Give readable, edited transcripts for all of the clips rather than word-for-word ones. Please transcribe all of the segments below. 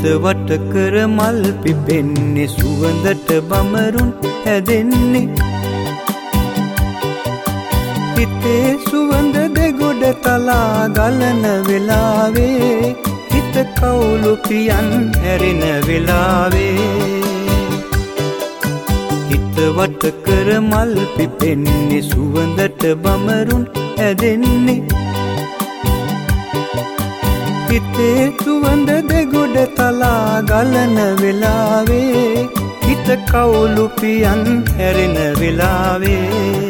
හිත වට කර මල් පිපෙන්නේ සුවඳට බමරුන් හැදෙන්නේ හිතේ සුවඳ දෙගොඩ තලා ගලන වෙලාවේ හිත කවුළු පියන් හැරෙන වෙලාවේ හිත වට කර මල් පිපෙන්නේ සුවඳට බමරුන් හැදෙන්නේ හිතේ සුවඳ දෙගොඩ තලා ගලන වෙලාවේ හිත කවුළු පියන් හැරෙන වෙලාවේ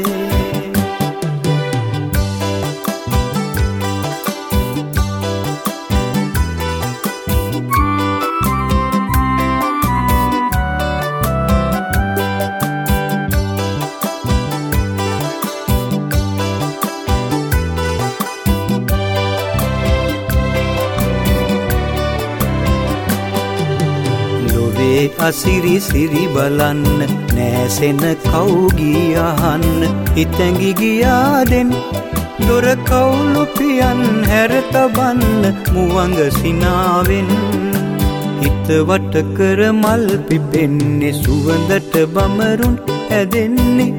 අසිරි සිරි බලන්න නෑසෙන කවුගී අහන්න හිතැඟි ගියාදෙන් දොර කවුළු පියන් හැර තබන්න මුවඟ සිනාවෙන් හිත වට කර මල් පිපෙන්නේ සුවඳට බමරුන් හැදෙන්නේ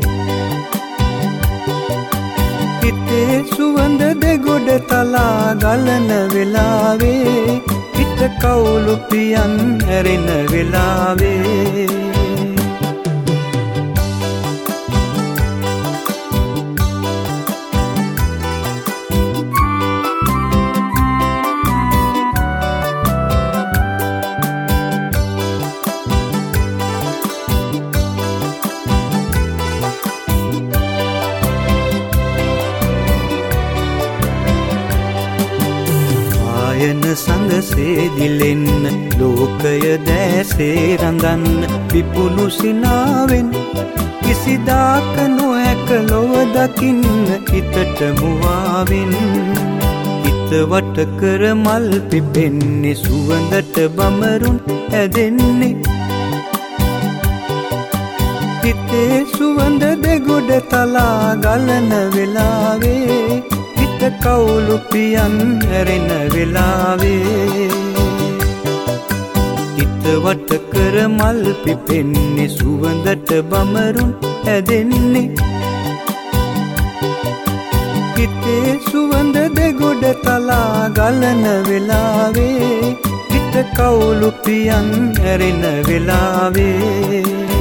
හිතේ සුවඳ දෙගොඩ තලා ගලන වෙලාවේ හිත කවුළු පියන් හැරෙන වෙලාවේ සඳසේ දිලෙන්න ලෝකය දැසේ රඳන්න විපුණු සිනාවෙන් කිසිදාක නොහැක ලොව දකින්න හිතට මුවාවෙන් හිත වට කර මල් පිපෙන්නේ සුවඳට බමරුන් හැදෙන්නේ හිතේ සුවඳ දෙගොඩ තලා ගලන වෙලාවේ කවුළු පියන් හැරෙන වෙලාවේ හිත වට කර මල් පිපෙන්නේ සුවඳට බමරුන් හැදෙන්නේ හිතේ සුවඳ දෙගොඩ තලා ගලන වෙලාවේ හිත කවුළු පියන් හැරෙන වෙලාවේ